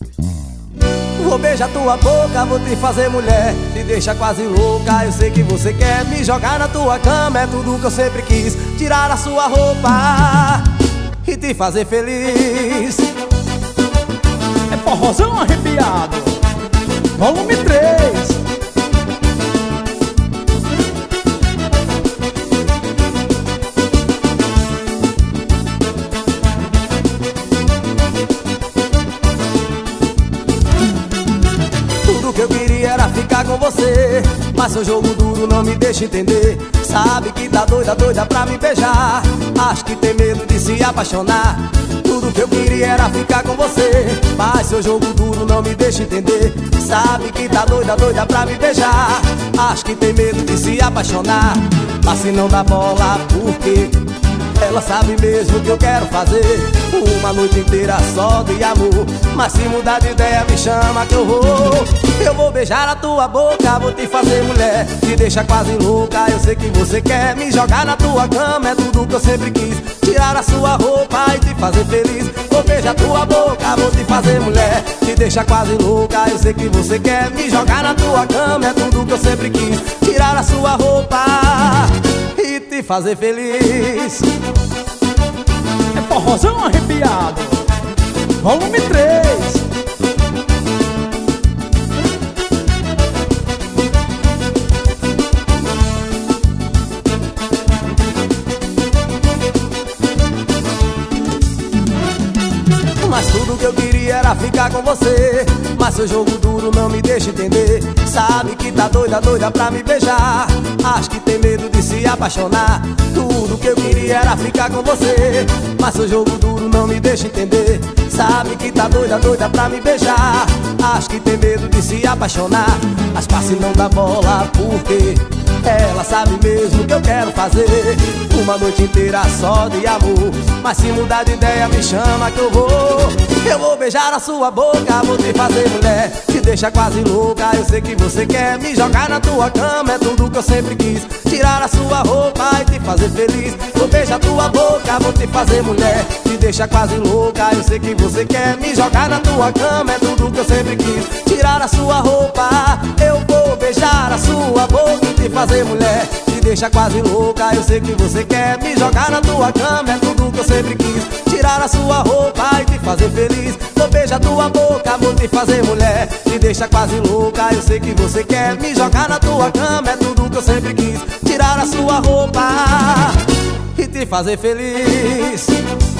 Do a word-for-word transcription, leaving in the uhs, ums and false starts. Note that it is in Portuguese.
Vou beijar tua boca, vou te fazer mulher, te deixa quase louca. Eu sei que você quer me jogar na tua cama, é tudo que eu sempre quis. Tirar a sua roupa e te fazer feliz. É forrozão arrepiado, volume três. Tudo que eu queria era ficar com você, mas seu jogo duro não me deixa entender. Sabe que tá doida, doida pra me beijar, acho que tem medo de se apaixonar. Tudo que eu queria era ficar com você, mas seu jogo duro não me deixa entender. Sabe que tá doida, doida pra me beijar, acho que tem medo de se apaixonar. Mas se não dá bola, por quê? Ela sabe mesmo que eu quero fazer uma noite inteira só de amor. Mas se mudar de ideia me chama que eu vou. Eu vou beijar a tua boca, vou te fazer mulher, te deixa quase louca. Eu sei que você quer me jogar na tua cama, é tudo que eu sempre quis. Tirar a sua roupa e te fazer feliz. Vou beijar a tua boca, vou te fazer mulher, te deixa quase louca. Eu sei que você quer me jogar na tua cama, é tudo que eu sempre quis. Tirar a sua roupa e te fazer feliz. É forrozão arrepiado, volume três. Mas tudo que eu queria era ficar com você, mas seu jogo duro não me deixa entender. Sabe que tá doida, doida pra me beijar, acho que tem medo de se apaixonar. Tudo que eu queria era ficar com você, mas seu jogo duro não me deixa entender. Sabe que tá doida, doida pra me beijar, acho que tem medo de se apaixonar. Mas passe não dá bola, porque ela sabe mesmo que eu quero fazer uma noite inteira só de amor. Mas se mudar de ideia me chama que eu vou. Eu vou beijar a sua boca, vou te fazer mulher, te deixa quase louca. Eu sei que você quer me jogar na tua cama, é tudo que eu sempre quis. Tirar a sua roupa e te fazer feliz. Vou beijar a tua boca, vou te fazer mulher, te deixa quase louca. Eu sei que você quer me jogar na tua cama, é tudo que eu sempre quis. Tirar a sua roupa, eu vou beijar a sua boca e te fazer mulher, te deixa quase louca. Eu sei que você quer me jogar na tua cama, é tudo que eu sempre quis. Tirar a sua roupa e te fazer feliz. Vou beijar tua boca, vou te fazer mulher, te deixa quase louca. Eu sei que você quer me jogar na tua cama, é tudo que eu sempre quis. Tirar a sua roupa e te fazer feliz.